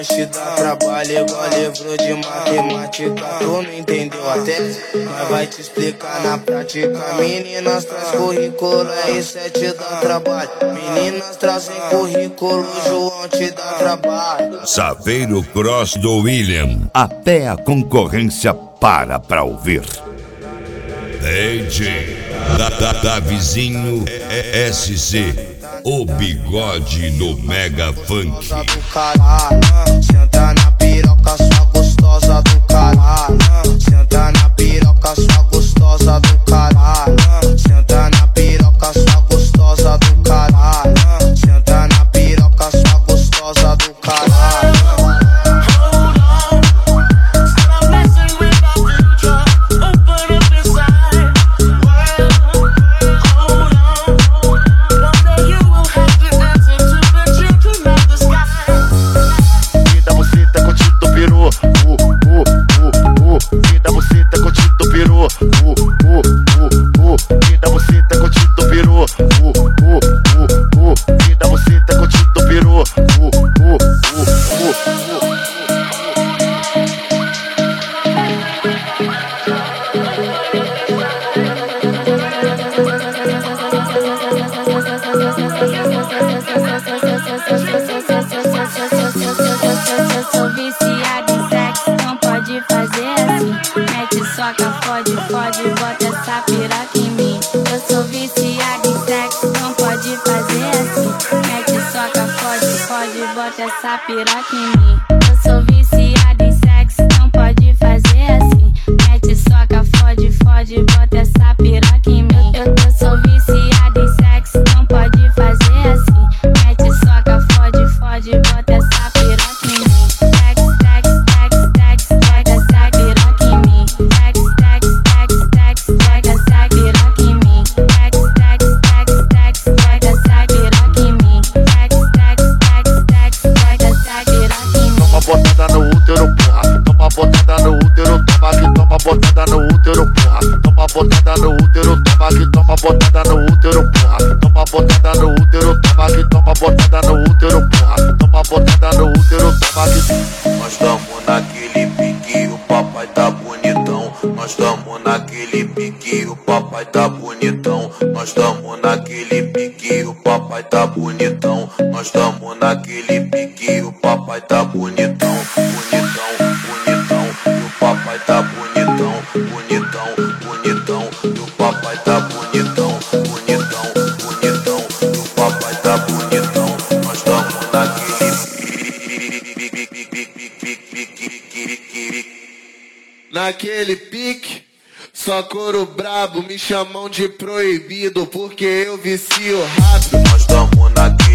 te dá trabalho igual livro de matemática. Tu não entendeu até? Mas vai te explicar na prática. Meninas traz currículo, R7 dá trabalho. Meninas trazem currículo, João te dá trabalho. Saveiro Cross do William. Até a concorrência para pra ouvir. DJ Davizinho SC, o bigode no Mega Funk. Senta na piroca, sua gostosa do caralho. Senta na piroca, sua gostosa do caralho. Senta na piroca, sua gostosa do caralho. Senta na piroca, sua gostosa do caralho. Essa piroca em mim. Eu sou viciada em sexo, não pode fazer assim. Mete soca, fode, fode, bota essa piroca em mim. Eu sou viciada em sexo, não pode fazer assim. Mete soca, fode, fode, bota essa piroca em mim. Sex, sex, sex, sex, bota essa piroca em mim. Sex, sex, sex, sex, bota essa piroca em mim. Sex, sex, sex, sex, bota essa piroca em mim. Sex, sex, sex, sex. Toma botada no útero, porra. Toma botada no útero, toma que toma botada no útero, porra. Toma botada no útero, toma que toma botada no útero, porra. Toma botada no útero, toma que toma botada no útero, porra. Toma botada no útero, toma que. Nós tamo naquele pique, o papai tá bonitão. Nós tamo naquele pique, o papai tá bonitão. Nós tamo naquele pique, o papai tá bonitão. Nós tamo naquele pique, o papai tá bonitão, bonitão, bonitão. E o papai tá bonitão, bonitão, bonitão. E o papai tá bonitão, bonitão, bonitão. E o papai tá bonitão. Nós tamo naquele naquele pique. Só couro brabo, me chamam de proibido porque eu vicio rápido. Nós tamo naquele